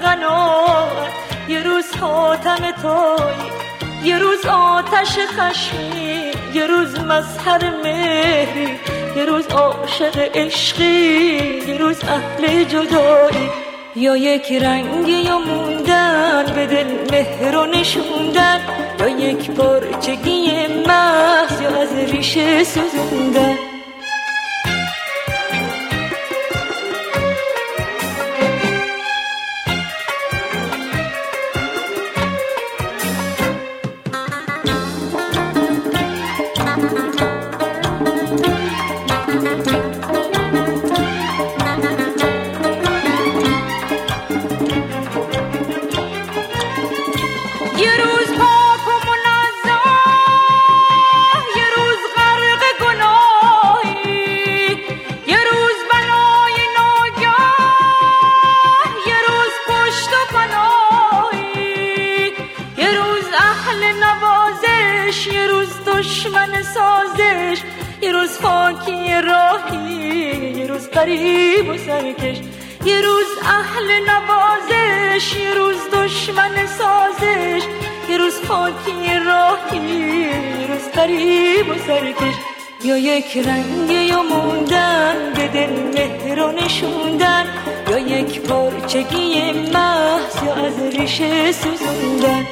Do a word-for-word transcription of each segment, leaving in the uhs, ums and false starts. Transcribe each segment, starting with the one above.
قناعت، یه روز حاتم تویی، یه روز آتش خشمی، یه روز مظهر مهری، یه روز عاشق عشقی، یه روز اهل جدایی. یا یک رنگی یا موندن به دل مهر و نشوندن، یا یک پارچگی محض یا از ریشه سوزوندن. غریب و سرکش، یه روز اهل نوازش، یه روز دشمن سازش، یه روز خاکی راهی، یه روز غریب و سرکش. یا یک رنگ یا موندن به دل مهر و نشوندن، یا یک پارچگی محض یا از ریشه سوزوندن.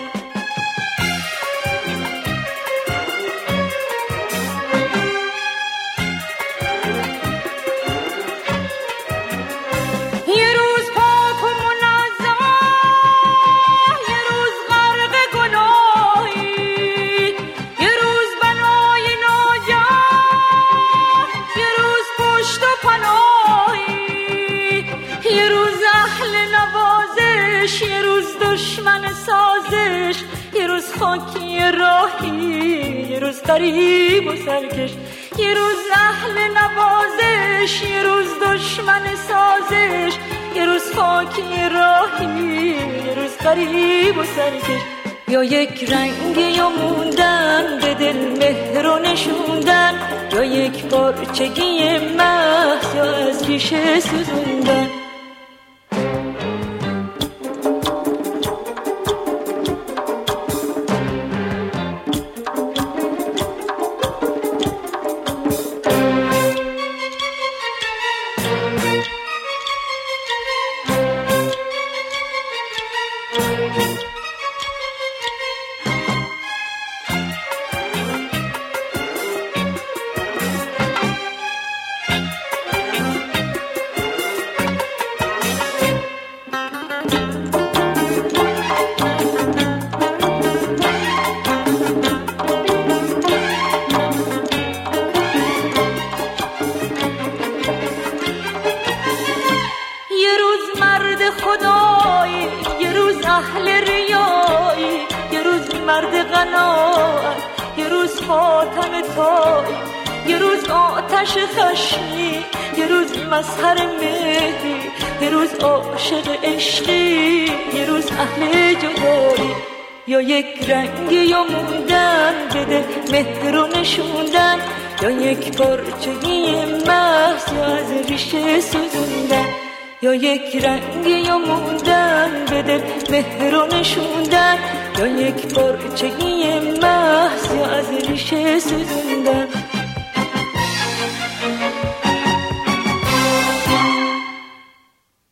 خاکی راهی، یه روز غریب و سرکش، یه روز اهل نوازش، یه روز دشمن سازش، یه روز خاکی راهی، یه روز غریب و سرکش. یا یک رنگ یا موندن به دل مهر و نشوندن، یا یک پارچگی محض یا از ریشه سوزوندن. مظهر مهری، یه روز عاشق عشقی، یه روز اهل جدایی. یا یک رنگ یا موندن به دل مهر و نشوندن، یا یک پارچگی محض یا از ریشه سوزوندن. یا یک رنگ یا موندن به دل مهر و نشوندن، یا یک پارچگی محض یا از ریشه سوزوندن.